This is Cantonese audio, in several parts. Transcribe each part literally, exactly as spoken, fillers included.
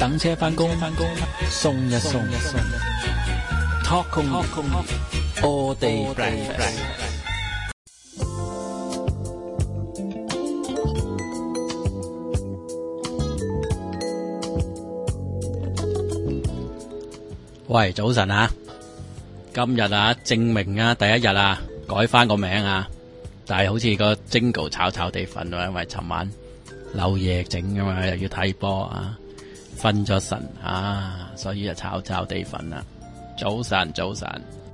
等車返工，送一送，Talk 空，All Day Breakfast。喂，早晨啊！今日啊，證明啊，第一日啊，改翻個名啊，但係好似個 Jingle 炒炒地瞓喎，因為尋晚漏夜整㗎嘛，又要睇波啊，瞓咗神啊，所以就炒炒地瞓啦。早晨，早晨。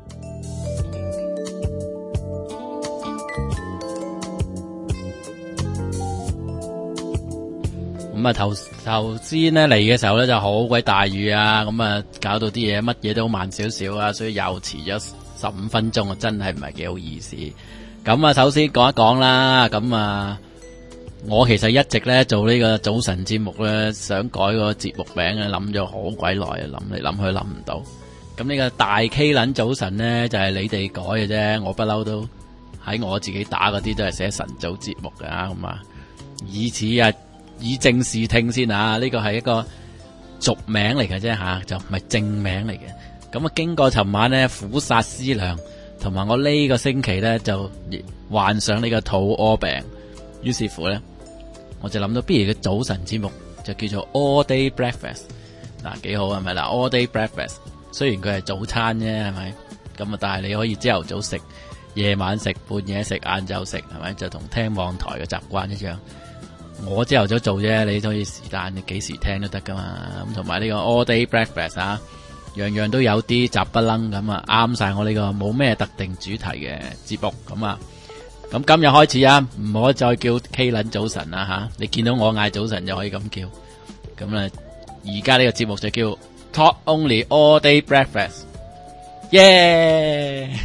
咁啊，頭頭先咧嚟嘅時候咧就好鬼大雨啊，咁啊搞到啲嘢乜嘢都慢少少啊，所以又遲咗十五分鐘啊，真係唔係幾好意思。咁啊，首先講一講啦，咁啊，我其實一直咧做呢個早晨節目咧，想改個節目名啊，諗咗好鬼耐啊，諗嚟諗去諗唔到。咁呢個大 K 撚早晨咧就係你哋改嘅啫，我不嬲都喺我自己打嗰啲都係寫晨早節目㗎，咁啊，以此啊。以正視聽先啊！呢個係一個俗名嚟嘅啫吓，就唔係正名嚟嘅。咁啊，經過尋晚咧苦煞思量，同埋我呢個星期咧就患上呢個肚屙病，於是乎咧我就諗到，不如個早晨節目就叫做 All Day Breakfast， 嗱幾好係咪啦 ？All Day Breakfast 雖然佢係早餐啫，係咪？咁啊，但係你可以朝頭早食、夜晚食、半夜食、晏晝食，係咪？就同聽網台嘅習慣一樣。我朝頭早做啫，你可以是但你幾時聽都得噶嘛。咁同埋呢個 All Day Breakfast 啊，樣樣都有啲雜不楞咁啊，啱晒我呢個冇咩特定主題嘅節目咁啊。咁今日開始啊，唔好再叫 K 撚早晨啦吓，你見到我嗌早晨就可以咁叫。咁啊，而家呢個節目就叫 Talk Only All Day Breakfast， 耶、yeah!！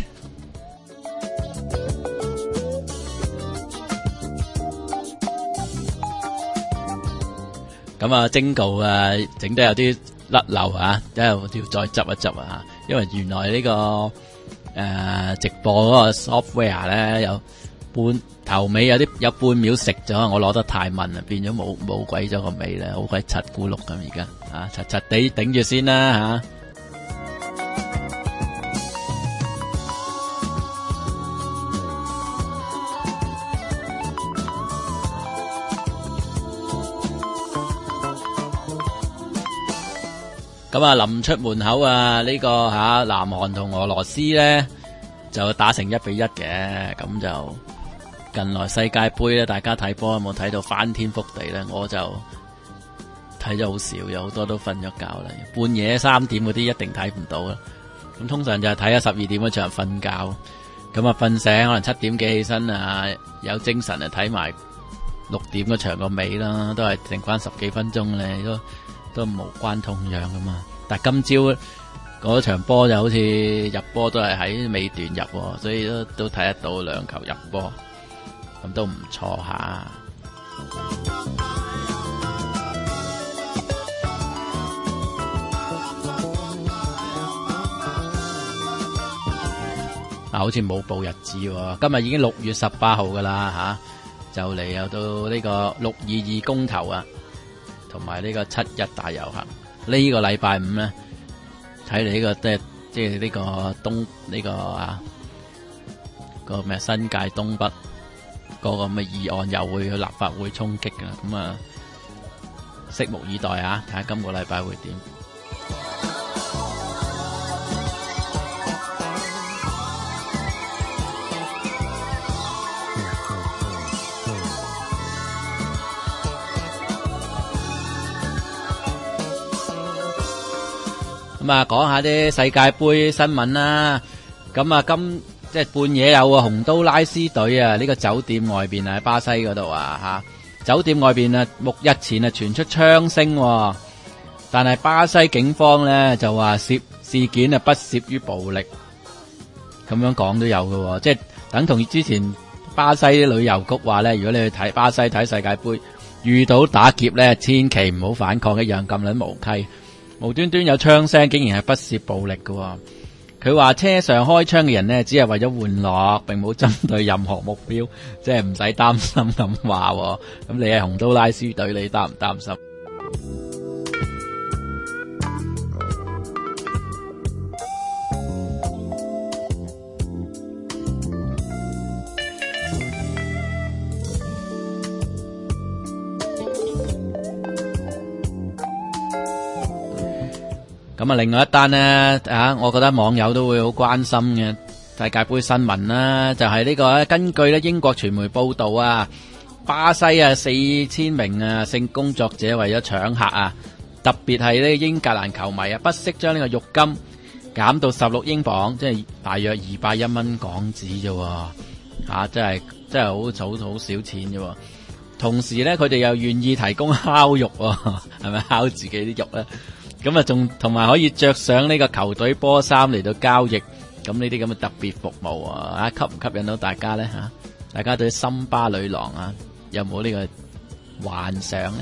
咁啊，Jingle啊，整得有啲甩漏啊，因為要再執一執啊，因為原來呢、這個誒、呃、直播嗰個 software 咧有半頭尾有啲有半秒食咗，我攞得太慢啊，變咗冇冇鬼咗個尾咧，好鬼柒咕碌咁而家啊，柒柒地頂住先啦吓。咁啊，臨出門口啊，呢、這個吓、啊、南韓同俄羅斯咧就打成一比一嘅，咁就近來世界盃咧，大家睇波有冇睇到翻天覆地咧？我就睇咗好少，有好多都瞓咗覺啦。半夜三點嗰啲一定睇唔到啦。咁通常就係睇下十二點嗰場瞓覺，咁啊瞓醒可能七點幾起身啊，有精神啊睇埋六點嗰場個尾啦，都係剩翻十幾分鐘咧都。都無關痛癢噶嘛，但係今朝嗰場波就好似入波都係喺尾段入，所以都都睇得到兩球入波，咁都唔錯下。啊，好似冇報日子喎，今日已經六月十八號噶啦吓，就嚟又到呢個六二二公投啊！同埋呢個七一大遊行，呢、這個禮拜五咧，睇嚟呢個即係即係呢個東呢、這個啊個咩新界東北個咁嘅議案又會去立法會衝擊㗎，咁啊拭目以待啊，睇下今個禮拜會點。咁啊，講下啲世界盃新聞啦。咁啊，今即係半夜有個洪都拉斯隊啊，呢個酒店外邊啊，喺巴西嗰度啊吓，酒店外邊啊，目日前啊傳出槍聲，但係巴西警方咧就話涉事件啊不涉於暴力，咁樣講都有嘅，即係等同於之前巴西啲旅遊局話咧，如果你去睇巴西睇世界盃，遇到打劫咧，千祈唔好反抗一樣咁撚無稽。無端端有槍聲，竟然係不涉暴力嘅。佢話車上開槍嘅人呢，只係為咗玩樂，並冇針對任何目標，即係唔使擔心咁話。咁你係洪都拉斯隊，你擔唔擔心？ 咁啊，另外一單呢，啊，我覺得網友都會好關心嘅世界盃新聞啦，就係呢個根據咧英國傳媒報道啊，巴西啊四千名啊性工作者為咗搶客啊，特別係呢英格蘭球迷啊，不惜將呢個浴金減到十六英鎊，即係大約二百一蚊港紙啫，吓，真係真係好好好少錢啫。同時咧，佢哋又願意提供烤肉，係咪烤自己啲肉咧？咁啊，仲同埋可以着上呢個球隊波衫嚟到交易，咁呢啲咁嘅特別服務啊，吸唔吸引到大家咧吓？大家對森巴女郎啊，有冇呢個幻想咧？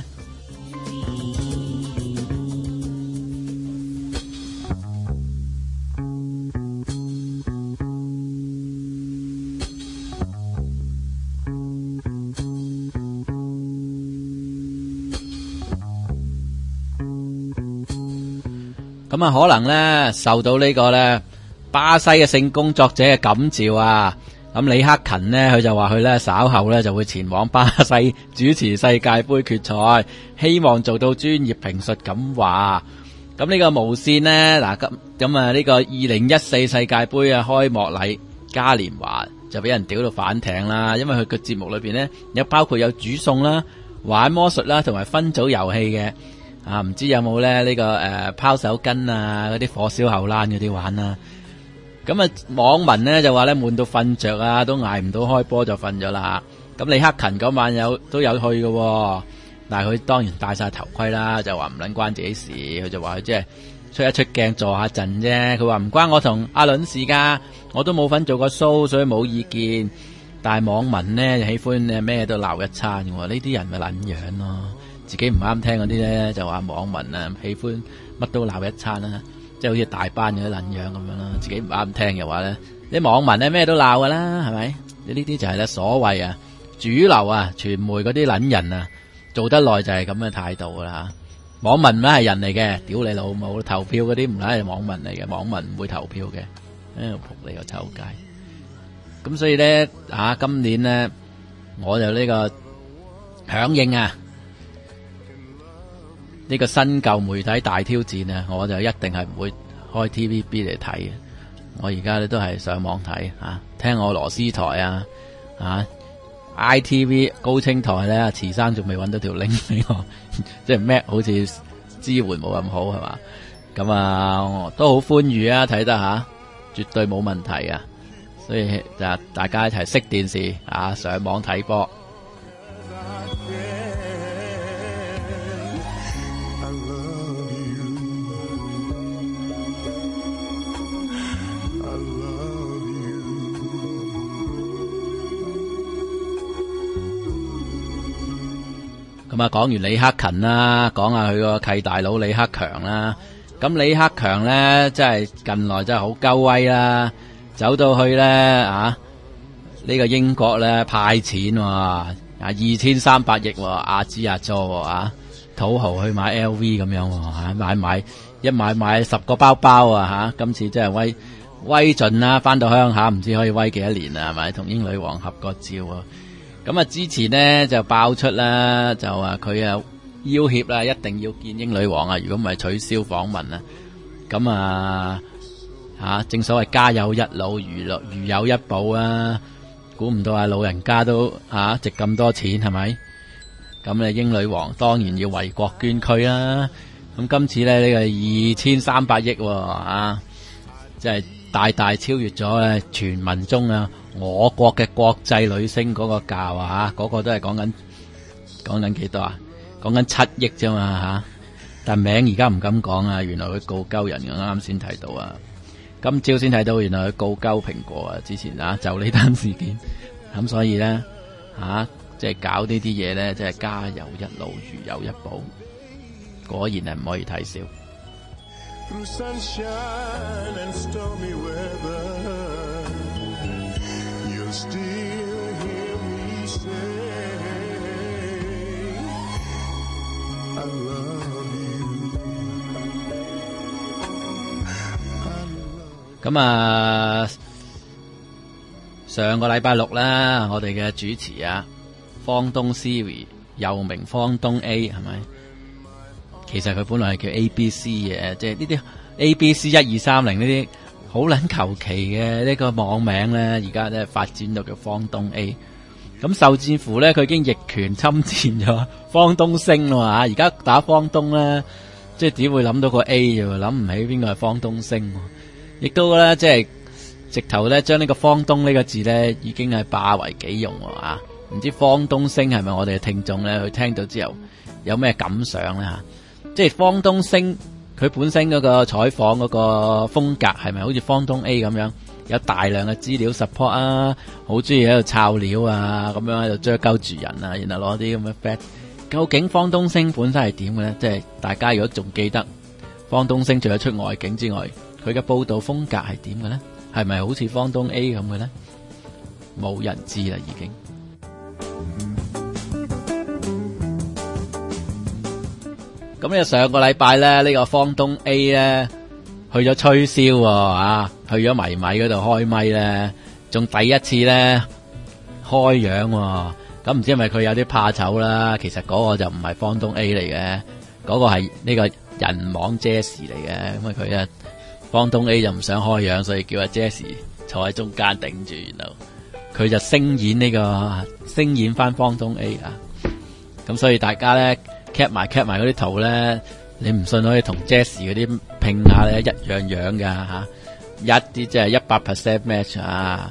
咁啊，可能咧受到呢個咧巴西嘅性工作者嘅感召啊，咁李克勤呢，佢就話佢咧稍後咧就會前往巴西主持世界盃決賽，希望做到專業評述咁話。咁呢個無線呢，嗱咁咁啊呢個二零一四世界盃啊開幕禮嘉年華就俾人屌到反艇啦，因為佢個節目裏邊呢，有包括有煮餸啦、玩魔術啦同埋分組遊戲嘅。啊，唔知有冇咧呢、這個誒、呃、拋手巾啊，嗰啲火燒後欄嗰啲玩啊。咁啊網民呢就話咧悶到瞓着啊，都挨唔到開波就瞓咗啦。咁李克勤嗰晚有都有去嘅、哦，但係佢當然戴晒頭盔啦，就話唔撚關自己事，佢就話佢即係出一出鏡坐下陣啫。佢話唔關我同阿倫事噶，我都冇份做過 show，所以冇意見。但係網民呢就喜歡咩都鬧一餐嘅，呢啲人咪撚樣咯。自己唔啱聽嗰啲咧，就話網民啊喜歡乜都鬧一餐啦，即係好似大班嗰啲撚樣咁樣啦。自己唔啱聽嘅話咧，啲網民咧咩都鬧噶啦，係咪？呢啲就係咧所謂啊主流啊傳媒嗰啲撚人啊，做得耐就係咁嘅態度噶啦。網民咧係人嚟嘅，屌你老母！投票嗰啲唔係網民嚟嘅，網民唔會投票嘅，誒仆你個臭街！咁所以咧啊，今年咧我就呢個響應啊！呢個新舊媒體大挑戰啊，我就一定係唔會開 T V B 嚟睇嘅。我而家咧都係上網睇啊，聽俄羅斯台啊，啊 I T V 高清台咧，慈生仲未揾到條 link 俾我，即係 Mac 好似支援冇咁好係嘛？咁啊都好歡愉啊，睇得吓，絕對冇問題啊！所以就大家一齊熄電視啊，上網睇波。咁啊，講完李克勤啦，講下佢個契大佬李克強啦。咁李克強咧，真係近來真係好鳩威啦，走到去咧啊，呢個英國咧派錢喎，啊二千三百億，阿支阿佐啊，土豪去買 L V 咁樣，吓買買一買買十個包包啊，吓今次真係威威盡啦，翻到鄉下唔知可以威幾多年啊，係咪？同英女王合個照啊！咁啊，之前呢就爆出啦，就話佢啊要挾啦，一定要見英女王啊，如果唔係取消訪問啊。咁啊吓，正所謂家有一老，如如有一寶啊。估唔到啊，老人家都吓、啊、值咁多錢，係咪？咁咧，英女王當然要為國捐軀啦。咁今次咧呢、這個二千三百億啊，即係大大超越咗咧傳聞中啊我國嘅國際女星嗰個價啊，嗰、那個都係講緊講緊幾多啊？講緊七億啫嘛吓，但名而家唔敢講啊。原來佢告鳩人嘅，啱啱先睇到啊，今朝先睇到，原來佢告鳩蘋果啊。之前啊就呢單事件，咁所以咧吓即係搞呢啲嘢咧，即係家有一老如有一寶，果然係唔可以睇少。咁啊，上個禮拜六啦，我哋嘅主持啊，方東 Siri 又名方東 A 係咪？其實佢本來係叫 A B C 嘅，即係呢啲 A B C 一二三零呢啲好撚求其嘅呢個網名咧，而家咧發展到叫方東 A。咁甚至乎咧，佢已經逆權侵佔咗方東昇啦嘛，而家打方東咧，即係只會諗到個 A 啫，諗唔起邊個係方東昇。亦都咧，即係直頭咧，將呢個方東呢個字咧，已經係霸為己用啊！唔知方東昇係咪我哋嘅聽眾咧？佢聽到之後有咩感想咧吓？即係方東昇佢本身嗰個採訪嗰個風格係咪好似方東 A 咁樣？有大量嘅資料 support 啊，好中意喺度抄料啊，咁樣喺度追鳩住人啊，然後攞啲咁嘅 fact。究竟方東昇本身係點嘅咧？即係大家如果仲記得方東昇除咗出外景之外，佢嘅報道風格係點嘅咧？係咪好似方東 A 咁嘅咧？冇人知啦，已經。咁呢上個禮拜咧，呢個方東 A 咧去咗吹簫啊，去咗迷米嗰度開咪咧，仲第一次咧開樣喎。咁唔知係咪佢有啲怕醜啦？其實嗰個就唔係方東 A 嚟嘅，嗰個係呢個人網 Jazz 嚟嘅。咁啊佢啊方東 A 就唔想開樣，所以叫阿 Jazz 坐喺中間頂住，然後佢就聲演呢個聲演翻方東 A 啊。咁所以大家咧 cap 埋 cap 埋嗰啲圖咧，你唔信可以同 Jazz 嗰啲拼下咧，一樣樣噶吓，一啲即係一百 percent match 啊！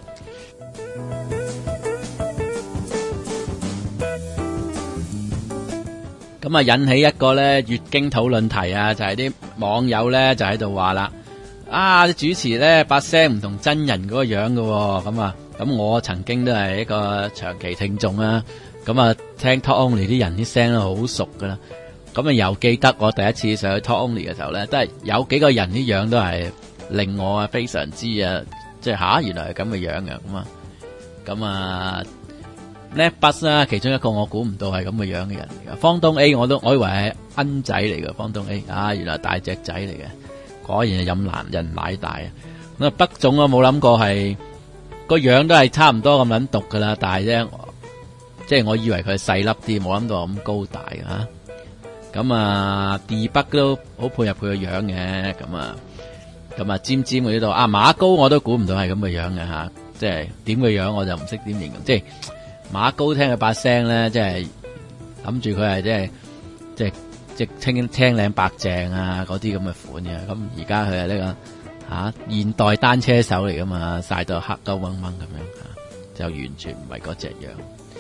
咁啊引起一個咧月經討論題啊，就係啲網友咧就喺度話啦，啊主持咧把聲唔同真人嗰個樣㗎喎，咁啊咁我曾經都係一個長期聽眾啊，咁啊聽 Talk Only 啲人啲聲都好熟噶啦，咁啊又記得我第一次上去 Talk Only 嘅時候咧，都係有幾個人啲樣都係令我啊非常之啊，即係吓原來係咁嘅樣嘅，咁啊咁啊。呢筆啦，其中一個我估唔到係咁嘅樣嘅人嚟噶。方東 A 我都我以為係恩仔嚟噶，方東 A 啊，原來大隻仔嚟嘅，果然係飲男人奶大啊！咁啊，北總我冇諗過係個樣都係差唔多咁撚毒噶啦，但係咧，即係我以為佢係細粒啲，冇諗到咁高大啊！咁啊，地北都好配合佢個樣嘅，咁啊，咁啊尖尖嗰啲度啊，馬高我都估唔到係咁嘅樣嘅吓，即係點嘅樣我就唔識點形容，即係。馬高聽佢把聲咧，即係諗住佢係即係即係即係青青靚白淨啊嗰啲咁嘅款嘅，咁而家佢係呢個吓、啊、現代單車手嚟噶嘛，曬到黑鳩掹掹咁樣吓，就完全唔係嗰隻樣。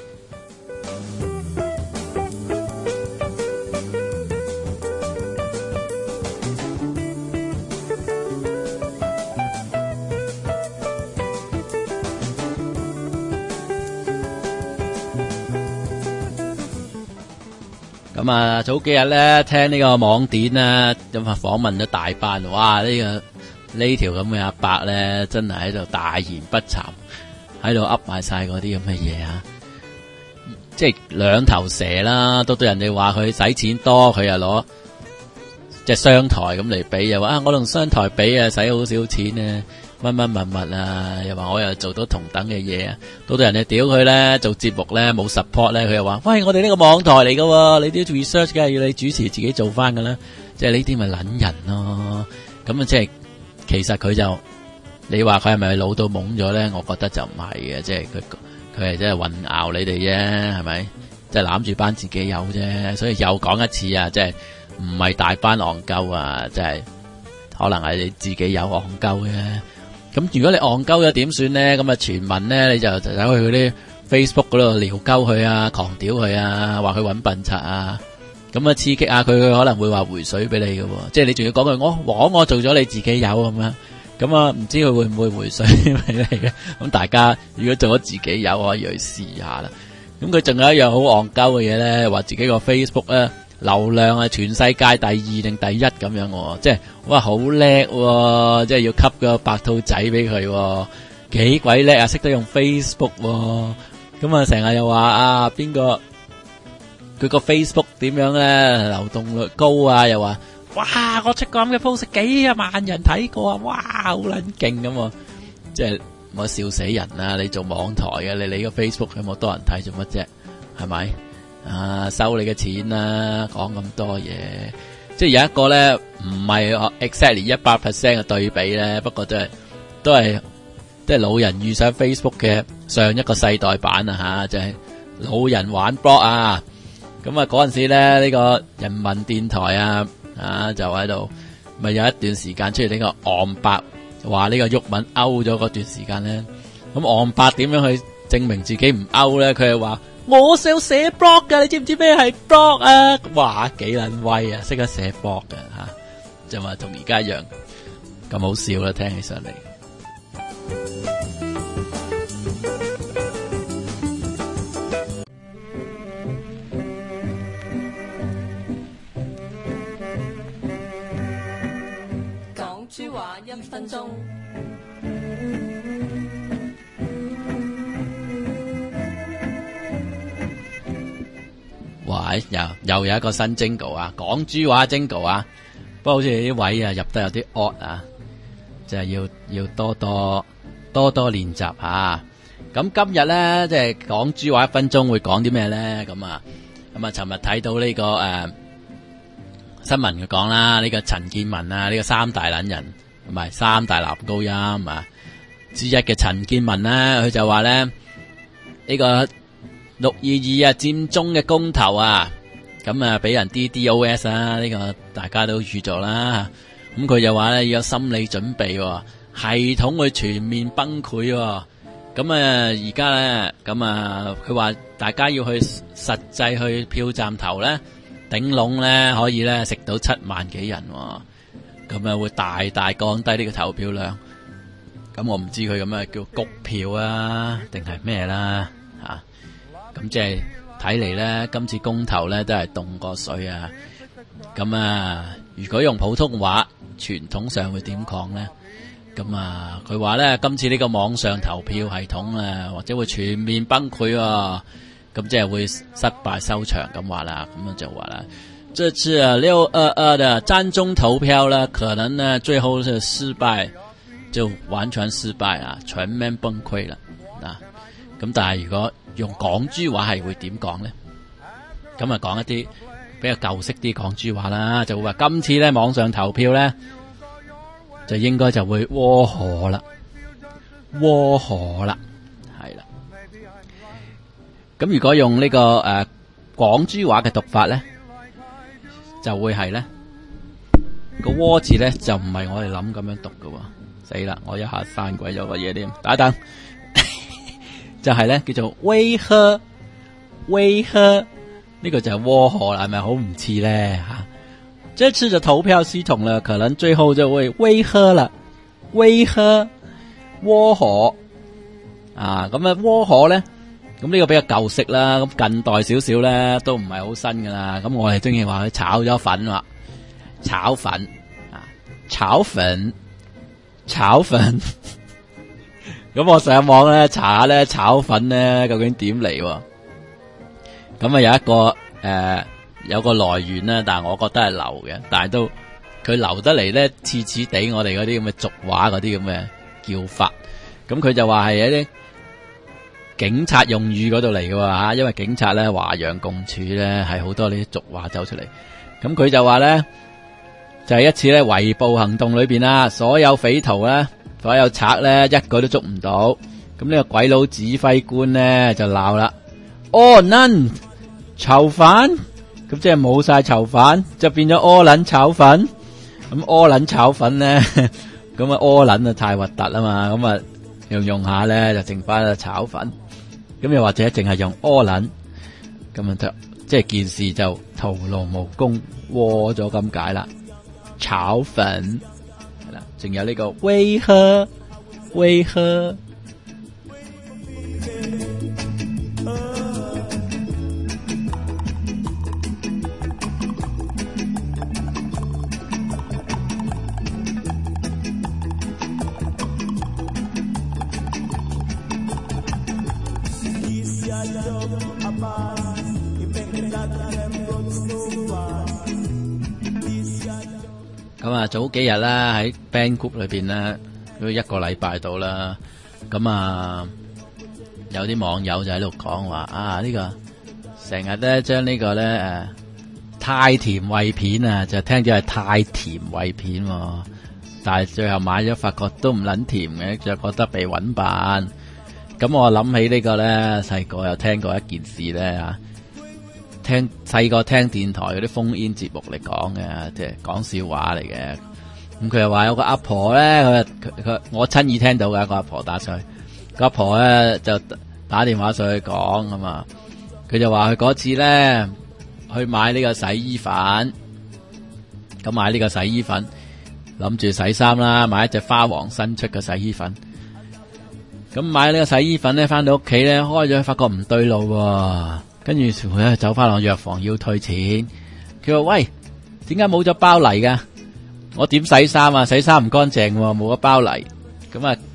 咁啊，早幾日咧聽呢個網典啊，咁啊訪問咗大班，哇！呢、這個呢條咁嘅阿伯咧，真係喺度大言不慚，喺度噏埋晒嗰啲咁嘅嘢啊！即係兩頭蛇啦，到到人哋話佢使錢多，佢又攞即係商台咁嚟比，又話啊我同商台比啊，使好少錢啊！乜乜乜乜啊！又話我又做到同等嘅嘢啊！到到人哋屌佢咧，做節目咧冇 support 咧，佢又話：喂，我哋呢個網台嚟噶，你都要做 research 嘅，要你主持自己做翻噶啦。即係呢啲咪撚人咯。咁啊，即係其實佢就你話佢係咪老到懵咗咧？我覺得就唔係嘅，即係佢佢係真係混淆你哋啫，係咪？即係攬住班自己有啫。所以又講一次啊，即係唔係大班戇鳩啊，即係可能係你自己有戇鳩嘅。咁如果你戇鳩咗點算咧？咁啊傳聞咧，你就走去嗰啲 Facebook 嗰度撩鳩佢啊，狂屌佢啊，話佢搵笨柒啊，咁啊刺激下佢，佢可能會話回水俾你嘅，即係你仲要講句我枉我做咗你自己有咁樣，咁啊唔知佢會唔會回水俾你嘅？咁大家如果做咗自己有，可以去試下啦。咁佢仲有一樣好戇鳩嘅嘢咧，話自己個 Facebook 咧流量係全世界第二定第一咁樣，即係哇好叻，即係要吸個白兔仔俾佢，幾鬼叻啊！識得用 Facebook，咁啊成日又話啊邊個佢個 Facebook 點樣咧流動率高啊？又話哇我出個咁嘅 post 幾啊萬人睇過啊！哇好撚勁咁，即係我笑死人啦！你做網台嘅，你你個 Facebook 有冇多人睇做乜啫？係咪？啊，收你嘅錢啦，講咁多嘢， 即係有一個咧唔係 exactly 一百 percent 嘅對比咧，不過都係都係即係老人遇上 Facebook 嘅上一個世代版啊吓，就係、是、老人玩 blog 啊。咁啊嗰陣時咧呢、這個人民電台啊啊就喺度咪有一段時間出現呢個岸伯話呢個毓民勾咗嗰段時間咧，咁岸伯點樣去證明自己唔勾咧？佢係話我想寫 blog 噶，你知唔知咩係 blog 啊？哇，幾撚威啊！識得寫 blog 嘅吓，就話同而家一樣咁好笑啦，聽起上嚟。 講豬話一分鐘。 哇！又又有一個新 jingle 啊，講豬話 jingle 啊，不過好似啲位啊入得有啲 odd 啊，就係要要多多多多練習下。咁今日咧即係講豬話一分鐘會講啲咩咧？咁啊咁啊，尋日睇到呢、這個誒、呃、新聞佢講啦，呢、這個陳健民啊，呢、這個三大撚人唔係三大男高音啊之一嘅陳健民咧，佢就話咧呢、這個。六二二啊，佔中嘅公投啊，咁啊俾人 D D O S 啊，呢個大家都預咗啦。咁佢就話咧要有心理準備，系統會全面崩潰。咁啊而家咧，咁啊佢話大家要去實際去票站投咧，頂籠咧可以咧食到七萬幾人，咁啊會大大降低呢個投票量。咁我唔知佢咁啊叫谷票啊，定係咩啦吓？咁即係睇嚟咧，今次公投咧都係凍過水啊！咁啊，如果用普通話，傳統上會點講咧？咁啊，佢話咧今次呢個網上投票系統啊，或者會全面崩潰啊！咁即係會失敗收場咁話啦。咁樣就話啦，這次啊六二二的佔中投票呢，可能呢最後是失敗，就完全失敗啊，全面崩潰啦啊！咁但係如果用港豬話係會點講咧？咁啊講一啲比較舊式啲港豬話啦，就會話今次咧網上投票咧就應該就會窩河啦，窩河啦，係啦。咁如果用呢、這個誒、呃、港豬話嘅讀法咧，就會係咧個窩字咧就唔係我哋諗咁樣讀㗎喎。死啦！我一下刪鬼咗個嘢添，等一等。就係咧，叫做威嚇，威嚇，呢、這個就係窩河啦，係咪好唔似咧吓？這次嘅投票系統呢，可能最後就會威嚇啦，威嚇窩河啊！咁啊窩河咧，咁呢個比較舊式啦，咁近代少少咧都唔係好新噶啦。咁我哋中意話佢炒咗粉啦，炒粉啊，炒粉，炒粉。咁我上網咧查下咧炒粉咧究竟點嚟？咁啊有一個誒、呃、有個來源啦，但係我覺得係流嘅，但係都佢流得嚟咧似似地我哋嗰啲咁嘅俗話嗰啲咁嘅叫法。咁佢就話係一啲警察用語嗰度嚟嘅吓，因為警察咧華洋共處咧係好多呢啲俗話走出嚟。咁佢就話咧就係、是、一次咧圍捕行動裏邊啦，所有匪徒咧。所有賊咧一個都捉唔到，咁呢個鬼佬指揮官咧就鬧啦，哦 none 囚犯，咁即係冇晒囚犯，就變咗柯撚炒粉，咁柯撚炒粉咧，咁啊柯撚啊太核突啦嘛，咁啊用用下咧就剩翻個炒粉，咁又或者淨係用柯撚，咁啊就即係件事就徒勞無功，窩咗咁解啦，炒粉。仲有呢個威嚇，威嚇。咁啊，早幾日啦，喺 band group 裏邊咧，都一個禮拜到啦。咁啊，有啲網友就喺度講話啊，呢個成日咧將呢個咧誒太甜胃片啊，就聽咗係太甜胃片，但係最後買咗發覺都唔撚甜嘅，就覺得被搵辦。咁我諗起呢個咧，細個又聽過一件事咧啊，聽細個聽電台嗰啲烽煙節目嚟講嘅，即係講笑話嚟嘅。咁佢又話有個阿婆咧，佢佢佢我親耳聽到嘅，個阿婆打上去，個阿婆咧就打電話上去講啊嘛，佢就話佢嗰次咧去買呢個洗衣粉，咁買呢個洗衣粉諗住洗衫啦，買一隻花王新出嘅洗衣粉，咁買呢個洗衣粉咧翻到屋企咧開咗發覺唔對路喎，跟住佢咧走翻落藥房要退錢，佢話喂，點解冇咗包泥噶？我點洗衫啊？洗衫唔乾淨喎，冇咗包泥。咁啊，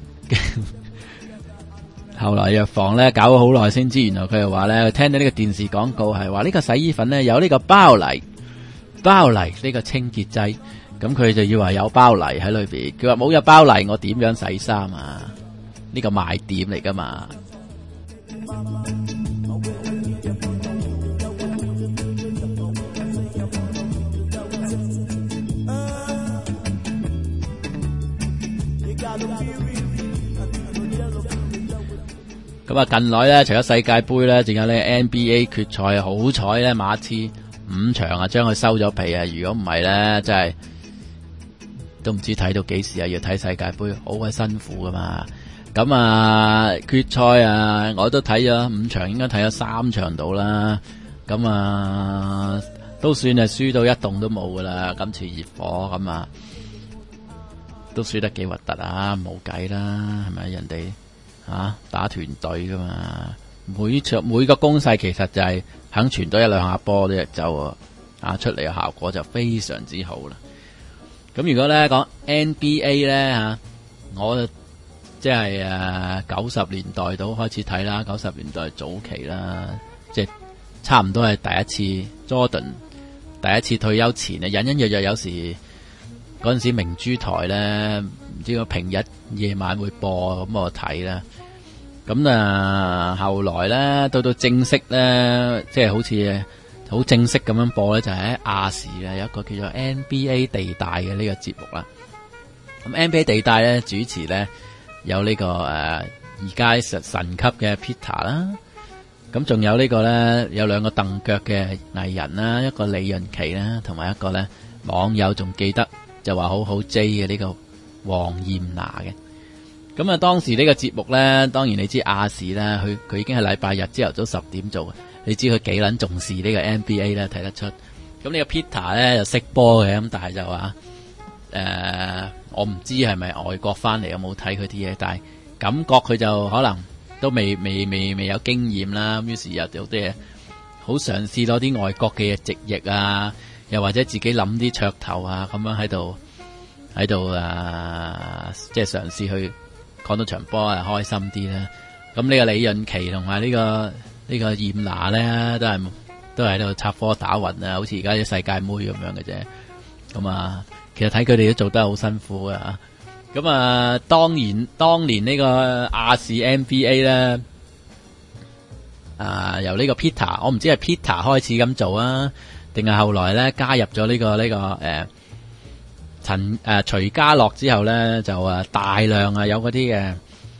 後來藥房咧搞咗好耐先知，原來佢又話咧聽到呢個電視廣告係話呢個洗衣粉咧有呢個包泥，包泥呢個清潔劑，咁佢就以為有包泥喺裏邊。佢話冇咗包泥，我點樣洗衫啊？呢個賣點嚟噶嘛。咁啊，近來咧，除咗世界盃咧，仲有呢 N B A 決賽，好彩咧，馬刺五場啊，將佢收咗皮啊！如果唔係咧，真係都唔知睇到幾時啊！要睇世界盃，好鬼辛苦噶嘛。咁啊，決賽啊，我都睇咗五場，應該睇咗三場到啦。咁啊，都算係輸到一動都冇噶啦。今次熱火咁啊，都輸得幾核突啊！冇計啦，係咪人哋？啊！打團隊噶嘛，每場每個攻勢其實就係肯傳多一兩下波啫，就啊出嚟嘅效果就非常之好啦。咁如果咧講 N B A 咧吓，我即係誒九十年代到開始睇啦，九十年代早期啦，即係差唔多係第一次 Jordan 第一次退休前啊，隱隱約約有時嗰陣時明珠台咧，唔知個平日夜晚會播，咁我睇啦。咁啊，後來咧到到正式咧，即係好似好正式咁樣播咧，就係喺亞視嘅有一個叫做 N B A 地帶嘅呢個節目啦。咁 N B A 地帶咧主持咧有呢、這個誒而家神神級嘅 Peter 啦，咁仲有呢個咧有兩個蹬腳嘅藝人啦，一個李潤琪啦，同埋一個咧網友仲記得就話好好 J 嘅呢個黃艷娜嘅。咁啊，當時呢個節目咧，當然你知亞視咧，佢佢已經係禮拜日朝頭早十點做，你知佢幾捻重視呢個 N B A 咧，睇得出。咁呢個 Peter 咧就識波嘅，咁但係就話誒、呃，我唔知係咪外國翻嚟有冇睇佢啲嘢，但係感覺佢就可能都未未未未有經驗啦。於是又有啲嘢好嘗試攞啲外國嘅嘢直譯啊，又或者自己諗啲噱頭啊，咁樣喺度喺度啊，即係嘗試去。講到場波啊，開心啲啦。咁呢個李潤琪同埋呢個呢、呢個艷娜咧，都係都係喺度插科打諢啊，好似而家啲世界妹咁樣嘅啫。咁啊，其實睇佢哋都做得好辛苦啊。咁啊，當然當年呢個亞視 N B A 咧，啊由呢個 Peter， 我唔知係 Peter 開始咁做啊，定係後來咧加入咗呢、呢個呢、呢個誒。呃陳誒徐家樂之後咧，就誒大量啊有嗰啲嘅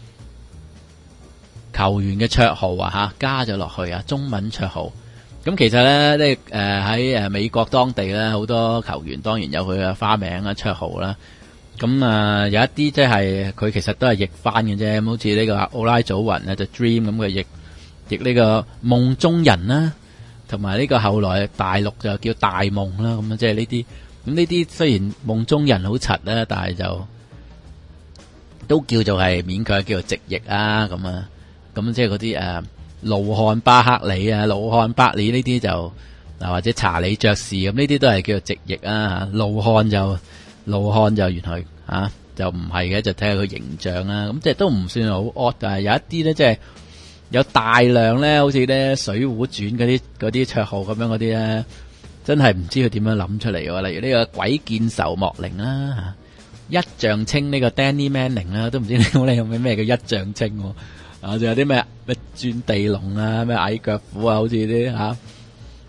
球員嘅綽號啊吓加咗落去啊，中文綽號。咁其實咧，呢誒喺誒美國當地咧，好多球員當然有佢嘅花名啊綽號啦。咁啊有一啲即係佢其實都係譯翻嘅啫，好似呢個奧拉祖雲啊，就 Dream 咁嘅譯譯呢個夢中人啦，同埋呢個後來大陸就叫大夢啦，咁啊即係呢啲。咁呢啲雖然夢中人好柒啦，但係就都叫做係勉強叫做直譯啊，咁啊，咁即係嗰啲誒盧漢巴克里啊、盧漢巴里呢啲就嗱或者查理爵士咁呢啲都係叫做直譯啊。盧漢就盧漢就原來啊就唔係嘅，就睇下佢形象啦。咁即係都唔算好 odd，但係有一啲咧即係有大量咧，好似咧《水滸傳》嗰啲嗰啲綽號咁樣嗰啲咧。真係唔知佢點樣諗出嚟嘅，例如呢個鬼見愁莫靈啦，一丈青呢個 Danny Manning 啦，都唔知你有冇咩叫一丈青啊？仲有啲咩咩鑽地龍啊，咩矮腳虎啊，好似啲吓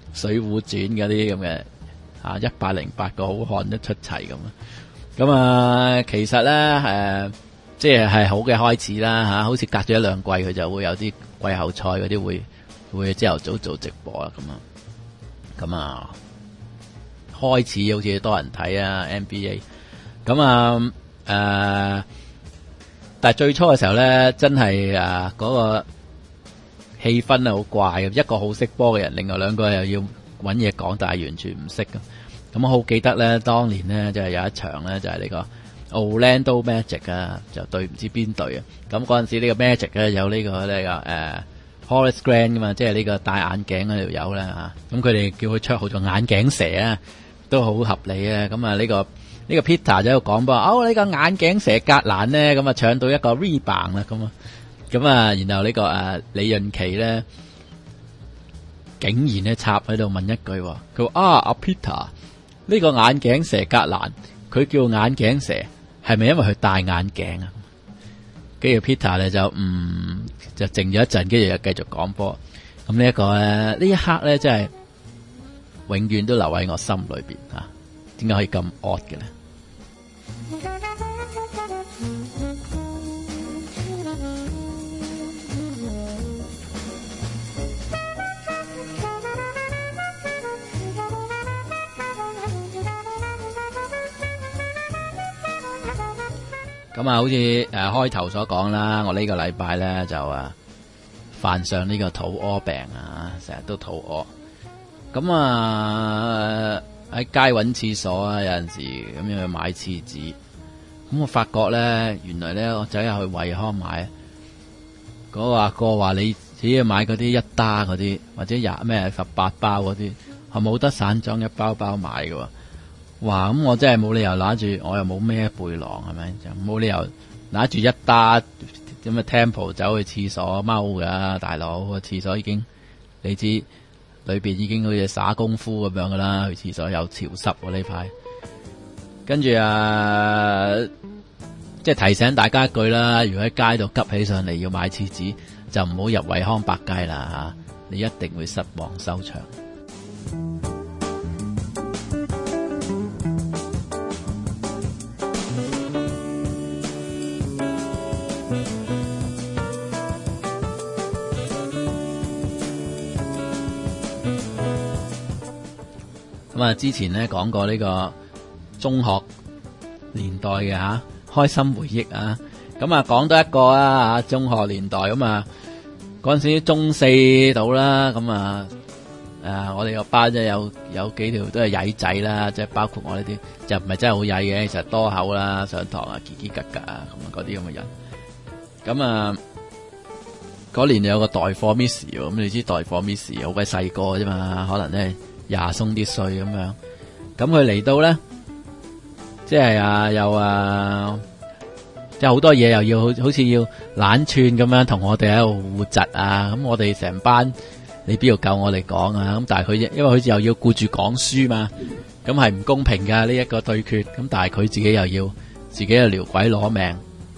水滸傳嗰啲咁嘅啊一百零八個好漢都出齊咁啊！咁啊，其實咧誒、呃，即係係好嘅開始啦吓、啊，好似隔咗一兩季佢就會有啲季後賽嗰啲會會朝頭早做直播啦咁啊，咁啊開始好似多人睇啊 N B A， 咁啊誒、呃，但係最初嘅時候咧，真係啊嗰個氣氛係好怪嘅，一個好識波嘅人，另外兩個又要搵嘢講，但係完全唔識嘅。咁我好記得咧，當年咧就係、是、有一場咧，就係、是、呢個 Orlando Magic 啊，就對唔知邊隊啊。咁嗰陣時呢個 Magic 咧有呢、這個呢、這個誒、呃、Horace Grant 噶嘛，即係呢個戴眼鏡嗰條友啦嚇。咁佢哋叫佢綽號做眼鏡蛇啊，都好合理啊。咁啊呢個呢、這個 Peter 就喺度講噃，哦呢、這個眼鏡蛇格蘭咧，咁啊搶到一個 rebound 啦，咁啊咁啊，然後呢、這個誒、啊、李潤琪咧竟然咧插喺度問一句，佢話啊阿 Peter。呢個眼鏡蛇格蘭，佢叫眼鏡蛇，係咪因為佢戴眼鏡啊？跟住 Peter 咧就唔就靜咗一陣，跟住又繼續講波。咁呢一個咧，呢一刻咧真係永遠都留喺我心裏邊啊！點解可以咁 odd 嘅咧？咁啊，好似誒開頭所講啦，我呢個禮拜咧就啊犯上呢個肚屙病啊，成日都肚屙。咁啊喺街揾廁所啊，有陣時咁樣去買廁紙。咁我發覺咧，原來咧我走入去惠康買，嗰、那個阿哥話你只要買嗰啲一打嗰啲，或者廿咩十八包嗰啲，係冇得散裝一包包買嘅喎。哇！咁我真係冇理由拿住，我又冇孭背囊，係咪？就冇理由拿住一打咁嘅 Tempo 走去廁所踎噶，大佬個廁所已經你知裏邊已經好似耍功夫咁樣噶啦，去廁所有潮濕喎呢排。跟住啊，即係提醒大家一句啦，如果喺街度急起上嚟要買廁紙，就唔好入惠康百佳啦吓，你一定會失望收場。咁啊，之前咧講過呢個中學年代嘅吓開心回憶啊，咁啊講多一個啊吓中學年代咁啊，嗰陣時中四到啦，咁啊誒我哋個班即係有有幾條都係曳仔啦，即係包括我呢啲，就唔係真係好曳嘅，其實多口啦，上堂啊嘰嘰格格啊，咁啊嗰啲咁嘅人。咁啊嗰年有個代課 Miss 喎，咁你知代課 Miss 好鬼細個啫嘛，可能咧廿鬆啲歲咁樣，咁佢嚟到咧，即係啊又啊，即係好多嘢又要好好似要懶串咁樣同我哋喺度互窒啊，咁我哋成班你邊度夠我哋講啊？咁但係佢因為佢又要顧住講書嘛，咁係唔公平噶呢一個對決，咁但係佢自己又要自己又撩鬼攞命，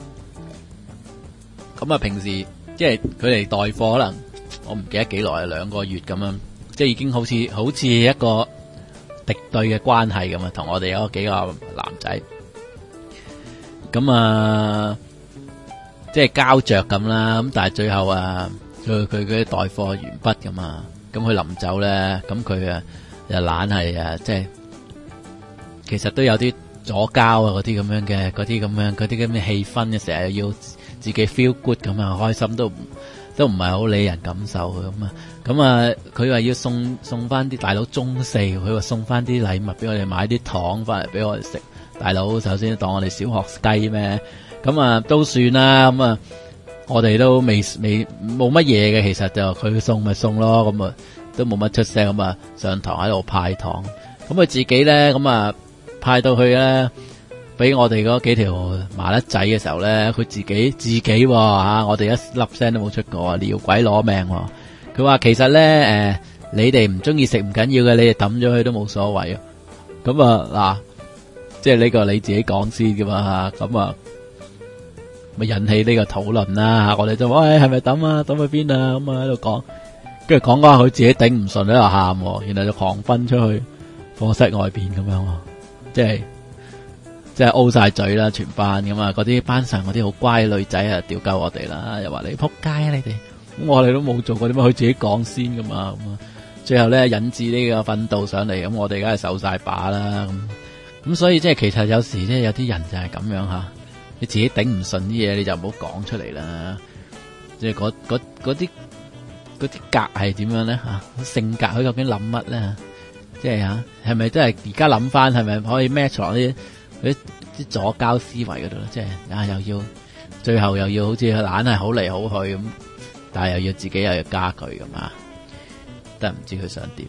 咁啊平時即係佢嚟代課，可能我唔記得幾耐，兩個月咁樣。即係已經好似好似一個敵對嘅關係咁啊，同我哋有幾個男仔咁啊，即係膠着咁啦。咁但係最後啊，佢佢佢代課完畢咁啊，咁佢臨走咧，咁佢啊又懶係啊，即係其實都有啲左膠啊，嗰啲咁樣嘅，嗰啲咁樣嗰啲咁嘅氣氛嘅，成日要自己 feel good 咁啊，開心都都唔係好理人感受嘅咁啊。咁啊，佢話要送送翻啲大佬中四，佢話送翻啲禮物俾我哋，買啲糖翻嚟俾我哋食。大佬首先當我哋小學雞咩？咁啊都算啦。咁啊，我哋都未未冇乜嘢嘅，其實就佢送咪送咯。咁啊都冇乜出聲，咁啊上堂喺度派糖。咁佢自己咧，咁啊派到去咧，俾我哋嗰幾條麻甩仔嘅時候咧，佢自己自己吓，我哋一粒聲都冇出過，撩鬼攞命。佢話其實咧，誒、呃，你哋唔中意食唔緊要嘅，你哋抌咗佢都冇所謂啊。咁啊嗱，即係呢個你自己講先噶嘛吓，咁啊咪引起呢個討論啦吓。我哋就話喂，係咪抌啊？抌去邊啊？咁啊喺度講， 跟住講講下佢自己頂唔順喺度喊，然後就狂奔出去課室外邊咁樣，即係即係 O 晒嘴啦，全班咁啊！嗰啲班上嗰啲好乖嘅女仔啊，屌鳩我哋啦，又話你仆街啊你哋，咁我哋都冇做過，點解佢自己講先噶嘛？咁啊，最後咧引致呢個訓導上嚟，咁我哋梗係受晒把啦。咁咁所以即係其實有時即係有啲人就係咁樣吓，你自己頂唔順啲嘢，你就唔好講出嚟啦。即係嗰嗰嗰啲嗰啲格係點樣咧吓？性格佢究竟諗乜咧？即係吓，係咪真係而家諗翻，係咪可以 match 落啲啲啲左膠思維嗰度咧？即係啊，又要最後又要好似懶係好嚟好去咁，但係又要自己又要加佢咁啊，都係唔知佢想點。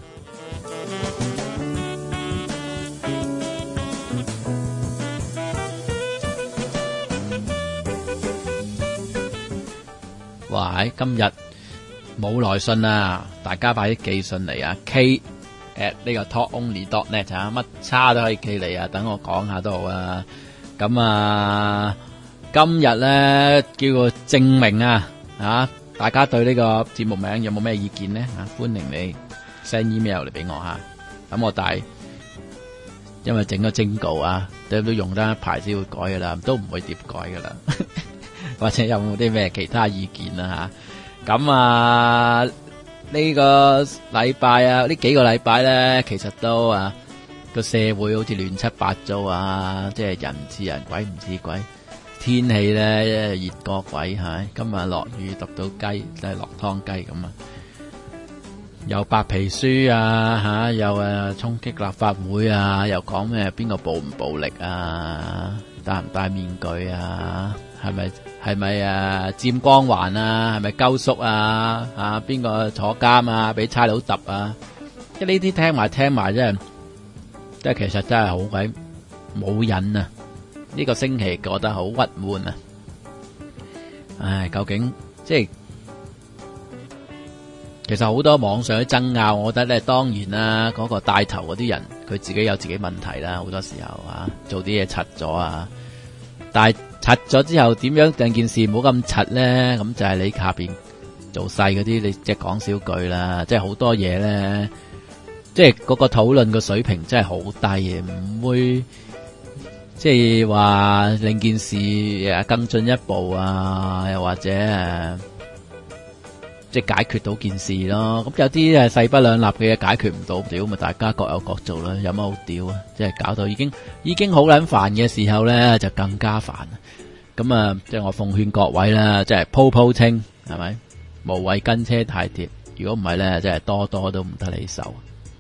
哇！今日冇來信啊，大家快啲寄信嚟啊 ！K at 呢個 talk only dot net 啊，乜叉都可以寄嚟啊，等我講下都好啊。咁啊，今日咧叫做證明啊，啊，大家對呢個節目名有冇咩意見咧？啊，歡迎你 send email 嚟俾我吓。咁我但係因為整咗徵稿啊，都都用得一排先會改噶啦，都唔會疊改噶啦。或者有冇啲咩其他意見啦吓？咁啊呢個禮拜啊，呢幾個禮拜咧，其實都啊個社會好似亂七八糟啊，即係人唔似人，鬼唔似鬼，天氣咧熱過鬼係，今日落雨揼到雞，即係落湯雞咁啊！又白皮書啊吓，又誒衝擊立法會啊，又講咩邊個暴唔暴力啊，戴唔戴面具啊？係咪係咪誒佔光環啊？係咪鳩叔啊？啊邊個坐監啊？俾差佬揼啊！即係呢啲聽埋聽埋，真係即係其實真係好鬼冇癮啊！呢個星期覺得好鬱悶啊！唉，究竟即係其實好多網上嘅爭拗，我覺得咧當然啦，嗰個帶頭嗰啲人佢自己有自己問題啦，好多時候啊做啲嘢柒咗啊，但係柒咗之後點樣令件事唔好咁柒咧？咁就係你下邊做細嗰啲，你即係講少句啦。即係好多嘢咧，即係嗰個討論個水平真係好低嘅，唔會即係話令件事誒更進一步啊，又或者誒即係解決到件事咯。咁有啲誒勢不兩立嘅嘢解決唔到，屌咪大家各有各做啦，有乜好屌啊？即係搞到已經已經好撚煩嘅時候咧，就更加煩。咁啊，即係我奉勸各位啦，即係鋪鋪清，係咪？無謂跟車太貼，如果唔係咧，即係多多都唔得你手。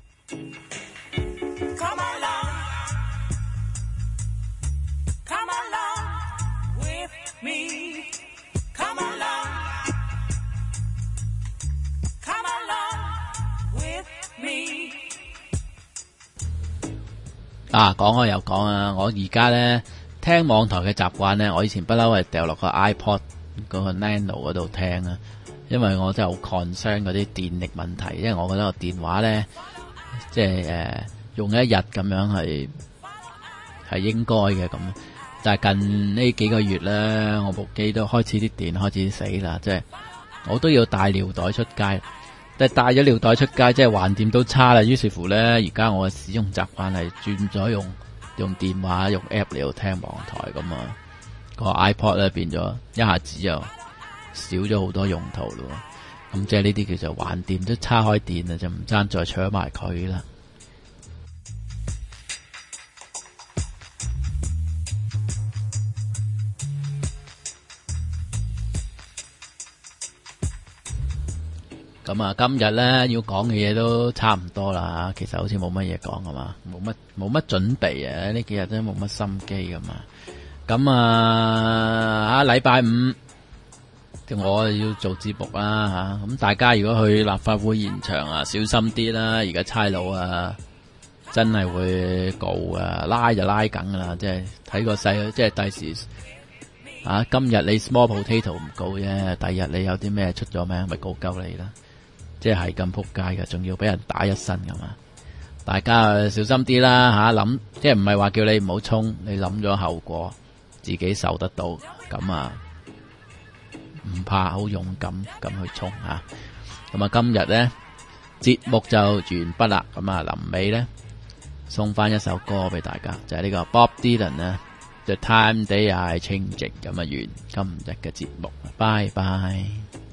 啊，講開又講啊，我而家咧聽網台嘅習慣咧，我以前不嬲係掉落個 iPod 嗰個 Nano 嗰度聽啊，因為我真係好 concern 嗰啲電力問題，因為我覺得個電話咧，即係誒、呃、用一日咁樣係係應該嘅咁，但係近呢幾個月咧，我部機都開始啲電開始死啦，即係我都要帶尿袋出街。即係帶咗尿袋出街，即係橫掂都差啦。於是乎咧，而家我嘅使用習慣係轉咗用用電話用 app 嚟到聽網台咁啊。個 iPod 咧變咗一下子又少咗好多用途咯。咁即係呢啲叫做橫掂都叉開電啊，就唔爭再搶埋佢啦。咁啊，今日咧要講嘅嘢都差唔多啦，其實好似冇乜嘢講啊嘛，冇乜冇乜準備啊，呢幾日真係冇乜心機噶嘛。咁啊，啊禮拜五我要做節目啦吓，咁大家如果去立法會現場啊，小心啲啦，而家差佬啊真係會告啊，拉就拉緊噶啦，即係睇個勢，即係第時啊，今日你 small potato 唔告啫，第日你有啲咩出咗名，咪告鳩你啦。即係咁撲街嘅，仲要俾人打一身噶嘛？大家小心啲啦吓，諗即係唔係話叫你唔好衝，你諗咗後果，自己受得到，咁啊唔怕，好勇敢咁去衝吓。 咁啊，今日咧節目就完畢啦。咁啊，臨尾咧送翻一首歌俾大家，就係呢個 Bob Dylan 咧 The Time They Are Changing。咁啊，完今日嘅節目，拜拜。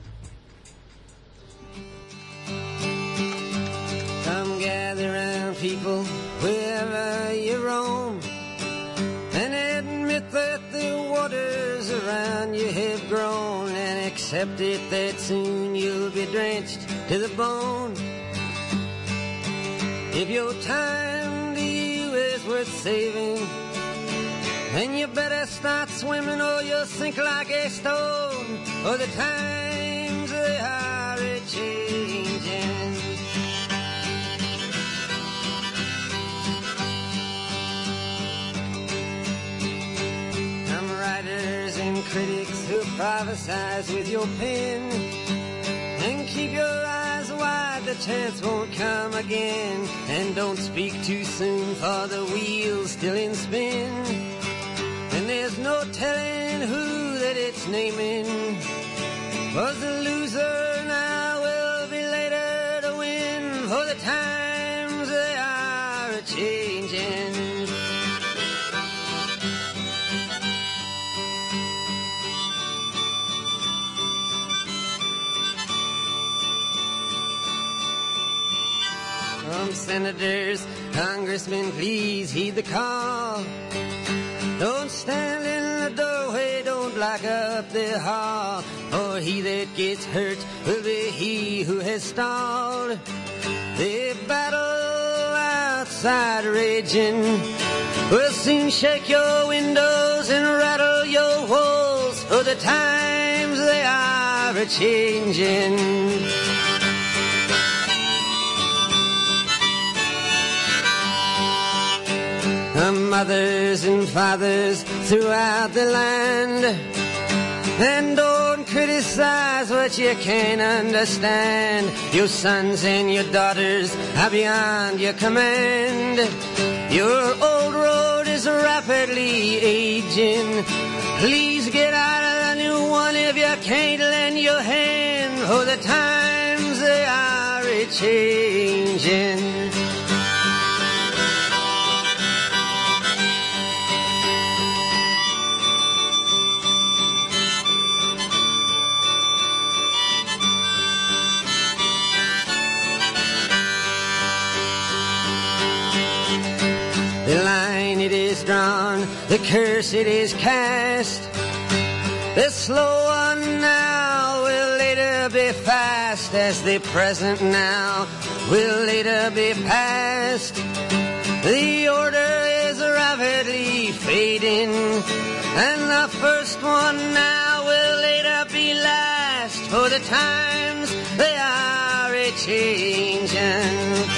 Come gather round, people, wherever you roam, and admit that the waters around you have grown, and accept it that soon you'll be drenched to the bone. If your time to you is worth saving, then you better start swimming or you'll sink like a stone, for the times they are a-changing. Some writers and critics who prophesize with your pen, and keep your eyes wide, the chance won't come again. And don't speak too soon, for the wheel's still in spin, and there's no telling who that it's naming. Was the loser now will be later to win, for the times they are a-changing. Some senators, congressmen, please heed the call. Don't stand in the doorway, don't block up the hall, for he that gets hurt will be he who has stalled. The battle outside raging will soon shake your windows and rattle your walls, for the times they are a-changing. Mothers and fathers throughout the land, and don't criticize what you can't understand. Your sons and your daughters are beyond your command. Your old road is rapidly aging. Please get out of the new one if you can't lend your hand, for the times they are a-changing. The line it is drawn, the curse it is cast. The slow one now will later be fast, as the present now will later be past. The order is rapidly fading, and the first one now will later be last, for the times they are a-changing.